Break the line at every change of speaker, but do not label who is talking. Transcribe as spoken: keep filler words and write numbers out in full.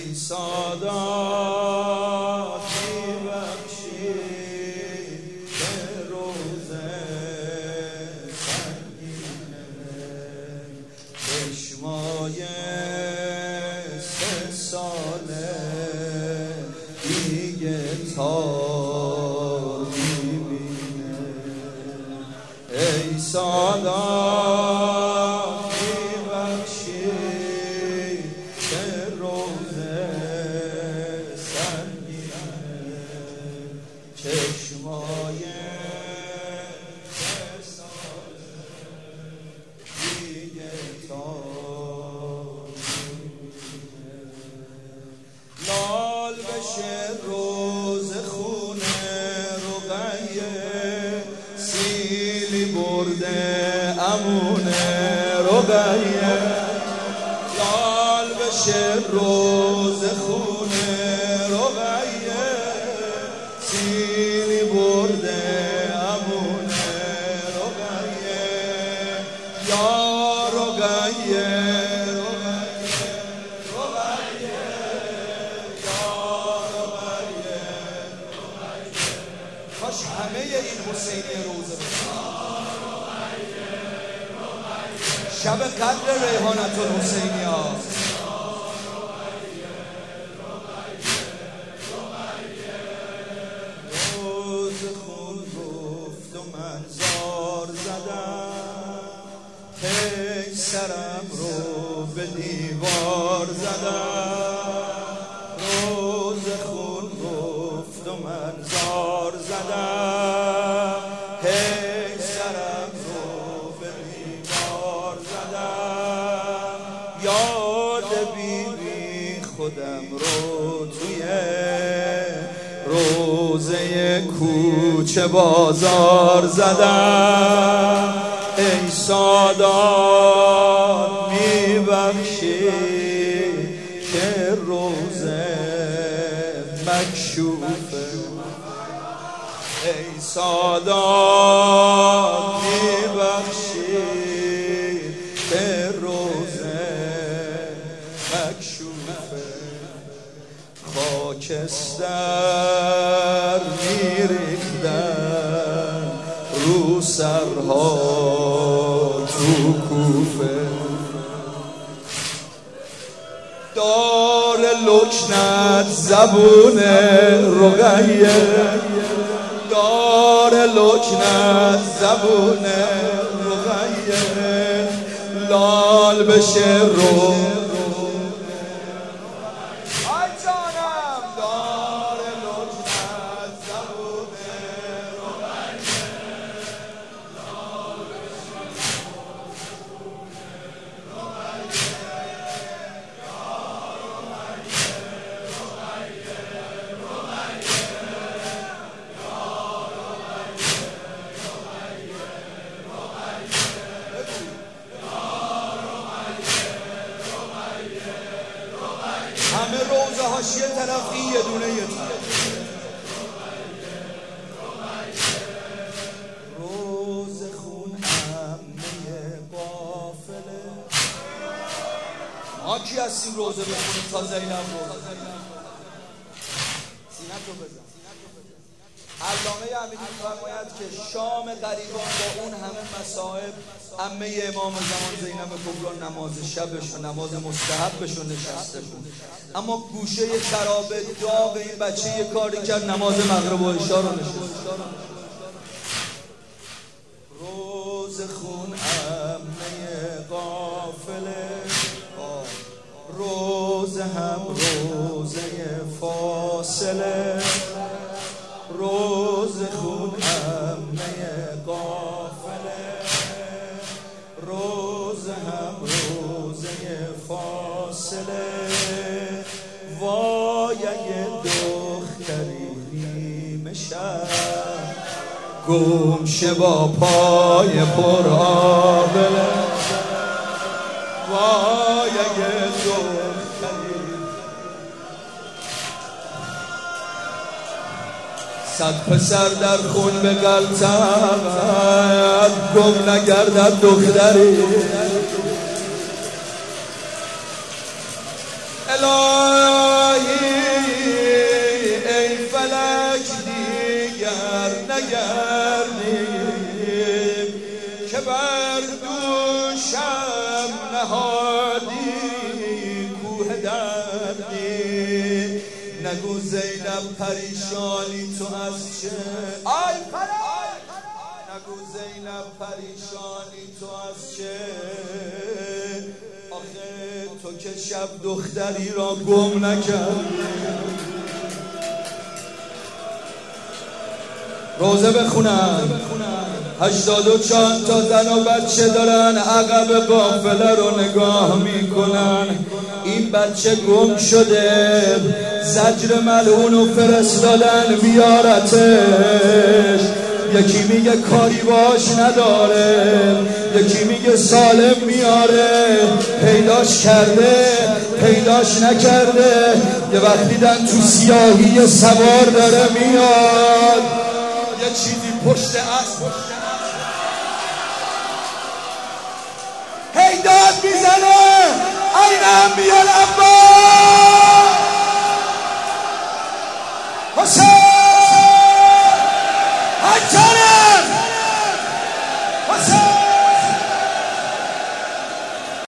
ای سادات میبخشی که روزه سنگینه چشمای سه ساله دیگه تار میبینه ای سادات میبخشی که روزه سنگینه چشمای سه ساله دیگه تار میبینه لال بشه روز خونه رقیه سیلی برده امونه رقیه لال بشه روز خونه رقیه سیلی برده امونه رقیه یا رقیه همه این حسینی روزه شب قدر ریحانت الحسینی هاست روز خون گفت و من زار زدم هی سرم رو به دیوار زدم روز خون گفت و من زار زدم هی سرم رو به دیوار زدم یاد بیبی خودم رو توی روزه کوچه بازار زدم ای سادات میبخشی که روزه مکشوفه ای سادات میبخشی که روزه مکشوفه خاکستر میریختن رو سرها تو کوفه دار لکنت زبون رقیه دار لکنت زبون رقیه لال بشه رو آی جانم دار لکنت زبون رقیه لال بشه همه روزه هاش یه طرف این یه دونه یه طرف روز خون همه قافله ما کی هستیم روزه بخونیم تا زینب روزه سینت رو بزن علامه امیری می‌فرماید که شام غریبان با اون همه مصائب عمه امام زمان زینب کبری نماز شبش و نماز مستحبش رو نشسته بود اما گوشه شراب داغ این بچه یه کاری کرد نماز مغرب و عشا رو نشسته روز خون عمه قافله روز هم روزه فاصله روز خون عمه قافله روز هم روزه فاصله وای اگه دختری نیمه شب گم شه با پای پر آبله وای اگه دختری صد پسر در خون به غلطت گم نگردد دختری الهی نگو زینب پریشانی تو از چه آی فرای نگو زینب پریشانی تو از چه آخه تو که شب دختری را گم نکردی روزه بخونن هشتاد و چهار تا زن و بچه دارن عقب قافله رو نگاه میکنن این بچه گم شده زجر ملعون و فرستادن بیارتش یکی میگه کاری باش نداره یکی میگه سالم میاره پیداش کرده پیداش نکرده یه وقت دیدن تو سیاهی سوار داره میاد یه چیزی پشت اسب هی داد میزنه این انبیاء الابا حسین